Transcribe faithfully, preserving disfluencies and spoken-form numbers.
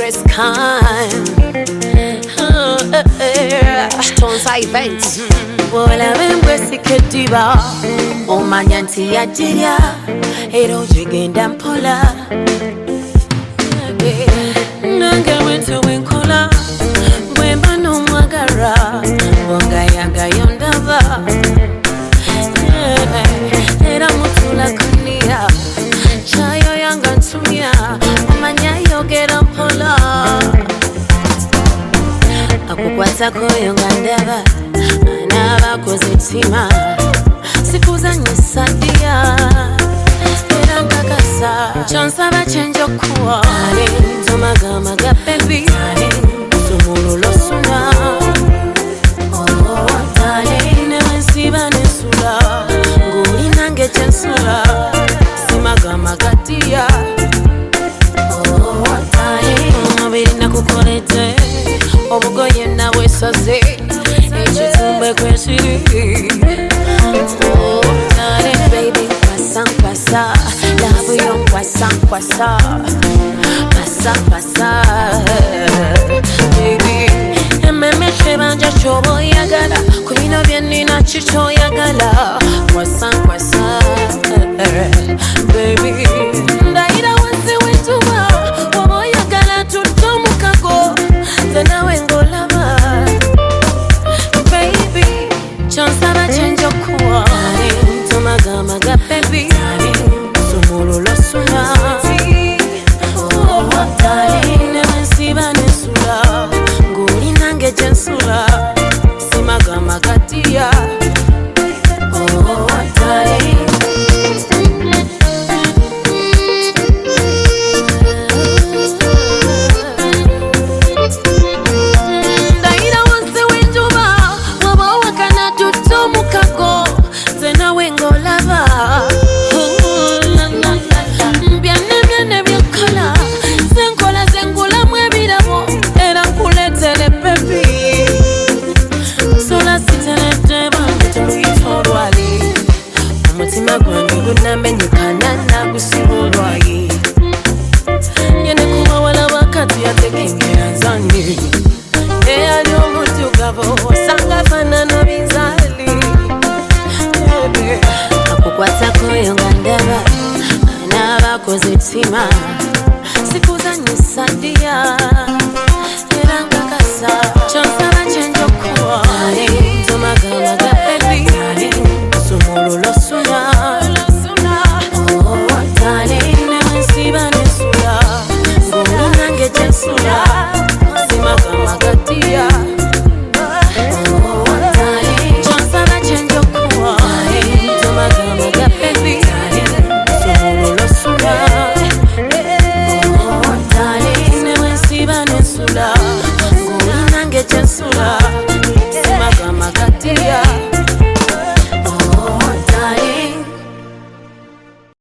dangerous kind. Oh, uh, uh, Tonsa events. Wala wembwesi kediba. Omanyanti ya jiria. Ero jigenda mpola. Nange wento wenkola. Mwemba no mwagara. Wonga yanga yondava. Era mutula kunia. Chayo yanga ntumia. Omanya yogera mpola. Akukwata koyo ngandava. Anaba kuzitima. Siku zangu sadia. Era nkakasa. Chansaba chenjo kuwa. Tomaga maga baby. Sumulu losuna. Oh, darling. Newe siba nesula. Nguli nange chensula. Simaga magatia. Oh, darling. Mabiri na kukolete. Obugoye nawe saze. Echitumbe kweshiri. Oh, darling, baby, pasa, pasa. Love you, pasa, pasa. Pasa, pasa. Baby, ememe shebanja chobo yagala. Kumino vieni na chicho yagala. Pasa, pasa. Baby, ndaira wase wetuwa. Wobo yagala tutomu kago. Tena wengo lava. Baby, chansaba chenjo kuwa. Tomaga maga baby. Sumulu losuna. Oh, darling, newe siba nesula. Nguli nange jensula. Simaga magatia. Oh, darling. Ndaira wase wenjuba. Wabo wakana tutomu kago. Tena wengo lava. Namenyekana na kusimulwaye yene kuba wala wakati yatekengera zange eyali omuntu gabo wasanga fanana bizali akukwata koyo ngandaba anaba kuzitima siku zangu sadia era nkakasa chansaba chenjo kuwa tomaga maga baby sumulu losuna. Jensula, simaga magatia. Oh, darling, chansaba chenjo kuwa. Tomaga maga baby. Sumulu losuna. Oh, darling, newe siba nesula. Nguli nange jensula.